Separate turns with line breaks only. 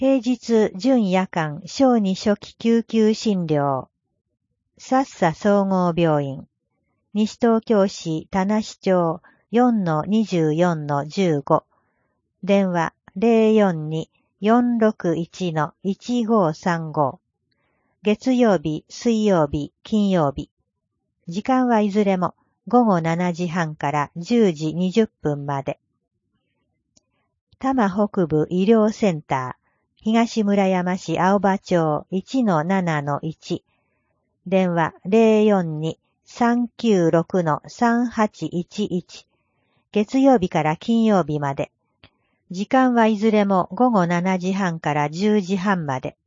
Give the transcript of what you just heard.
平日準夜間小児初期救急診療。さっさ総合病院。西東京市田無町 4-24-15。電話 042-461-1535。月曜日、水曜日、金曜日。時間はいずれも午後7時半から10時20分まで。多摩北部医療センター。東村山市青葉町 1-7-1。電話 042-396-3811。月曜日から金曜日まで。時間はいずれも午後7時半から10時半まで。